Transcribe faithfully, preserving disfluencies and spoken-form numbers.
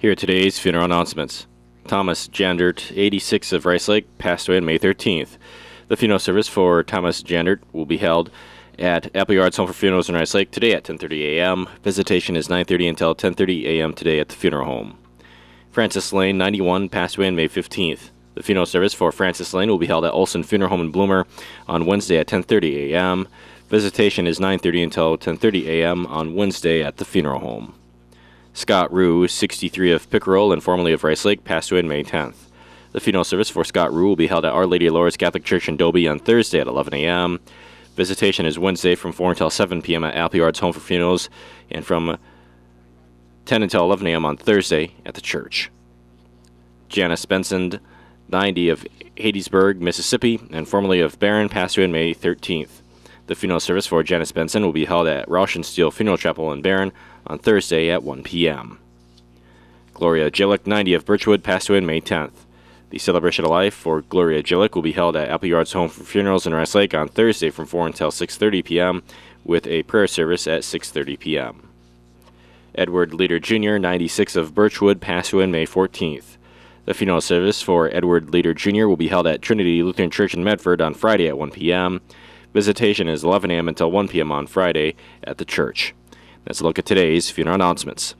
Here are today's funeral announcements. Thomas Jandert, eighty-six, of Rice Lake, passed away on May thirteenth. The funeral service for Thomas Jandert will be held at Appleyard's Home for Funerals in Rice Lake today at ten thirty a.m. Visitation is nine thirty until ten thirty a.m. today at the funeral home. Francis Lane, ninety-one, passed away on May fifteenth. The funeral service for Francis Lane will be held at Olson Funeral Home in Bloomer on Wednesday at ten thirty a.m. Visitation is nine thirty until ten thirty a.m. on Wednesday at the funeral home. Scott Rue, sixty-three, of Pickerel and formerly of Rice Lake, passed away on May tenth. The funeral service for Scott Rue will be held at Our Lady of Lourdes Catholic Church in Dobie on Thursday at eleven a.m. Visitation is Wednesday from four until seven p.m. at Appleyard's Home for Funerals and from ten until eleven a.m. on Thursday at the church. Janice Benson, ninety, of Hadesburg, Mississippi, and formerly of Barron, passed away on May thirteenth. The funeral service for Janice Benson will be held at Roush and Steele Funeral Chapel in Barron on Thursday at one p.m. Gloria Gillick, ninety, of Birchwood, passed away on May tenth. The celebration of life for Gloria Gillick will be held at Appleyard's Home for Funerals in Rice Lake on Thursday from four until six thirty p.m. with a prayer service at six thirty p.m. Edward Leader Junior, ninety-six, of Birchwood, passed away on May fourteenth. The funeral service for Edward Leader Junior will be held at Trinity Lutheran Church in Medford on Friday at one p.m. Visitation is eleven a.m. until one p.m. on Friday at the church. Let's look at today's funeral announcements.